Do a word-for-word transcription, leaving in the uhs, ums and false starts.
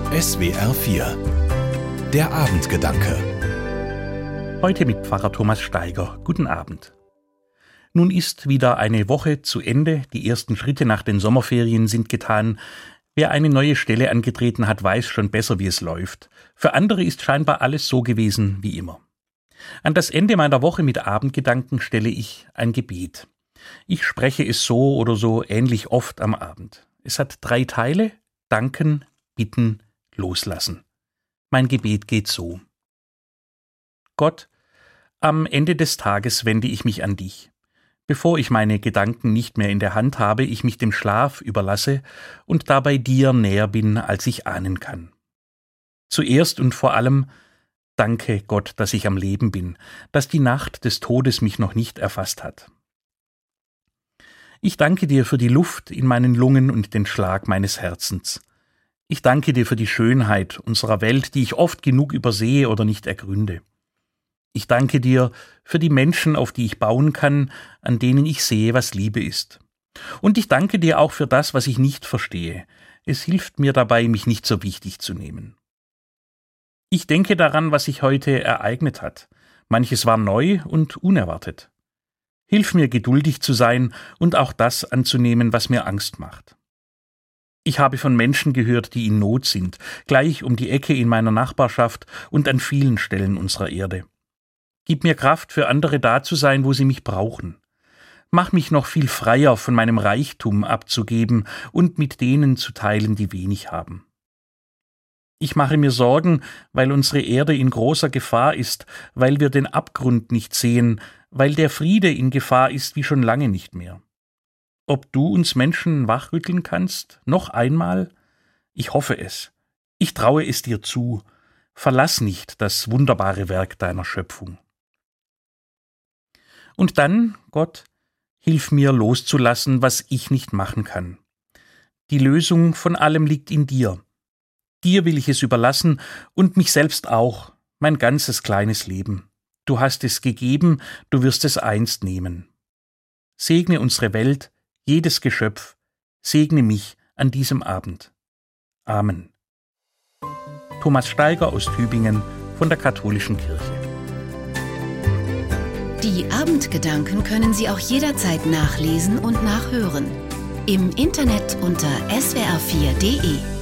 S W R vier. Der Abendgedanke. Heute mit Pfarrer Thomas Steiger. Guten Abend. Nun ist wieder eine Woche zu Ende. Die ersten Schritte nach den Sommerferien sind getan. Wer eine neue Stelle angetreten hat, weiß schon besser, wie es läuft. Für andere ist scheinbar alles so gewesen wie immer. An das Ende meiner Woche mit Abendgedanken stelle ich ein Gebet. Ich spreche es so oder so ähnlich oft am Abend. Es hat drei Teile: Danken, Bitten, Loslassen. Mein Gebet geht so: Gott, am Ende des Tages wende ich mich an dich. Bevor ich meine Gedanken nicht mehr in der Hand habe, ich mich dem Schlaf überlasse und dabei dir näher bin, als ich ahnen kann. Zuerst und vor allem danke Gott, dass ich am Leben bin, dass die Nacht des Todes mich noch nicht erfasst hat. Ich danke dir für die Luft in meinen Lungen und den Schlag meines Herzens. Ich danke dir für die Schönheit unserer Welt, die ich oft genug übersehe oder nicht ergründe. Ich danke dir für die Menschen, auf die ich bauen kann, an denen ich sehe, was Liebe ist. Und ich danke dir auch für das, was ich nicht verstehe. Es hilft mir dabei, mich nicht so wichtig zu nehmen. Ich denke daran, was sich heute ereignet hat. Manches war neu und unerwartet. Hilf mir, geduldig zu sein und auch das anzunehmen, was mir Angst macht. Ich habe von Menschen gehört, die in Not sind, gleich um die Ecke in meiner Nachbarschaft und an vielen Stellen unserer Erde. Gib mir Kraft, für andere da zu sein, wo sie mich brauchen. Mach mich noch viel freier, von meinem Reichtum abzugeben und mit denen zu teilen, die wenig haben. Ich mache mir Sorgen, weil unsere Erde in großer Gefahr ist, weil wir den Abgrund nicht sehen, weil der Friede in Gefahr ist wie schon lange nicht mehr. Ob du uns Menschen wachrütteln kannst? Noch einmal? Ich hoffe es. Ich traue es dir zu. Verlass nicht das wunderbare Werk deiner Schöpfung. Und dann, Gott, hilf mir loszulassen, was ich nicht machen kann. Die Lösung von allem liegt in dir. Dir will ich es überlassen und mich selbst auch, mein ganzes kleines Leben. Du hast es gegeben, du wirst es einst nehmen. Segne unsere Welt, jedes Geschöpf, segne mich an diesem Abend. Amen. Thomas Steiger aus Tübingen von der Katholischen Kirche. Die Abendgedanken können Sie auch jederzeit nachlesen und nachhören. Im Internet unter s w r vier punkt d e.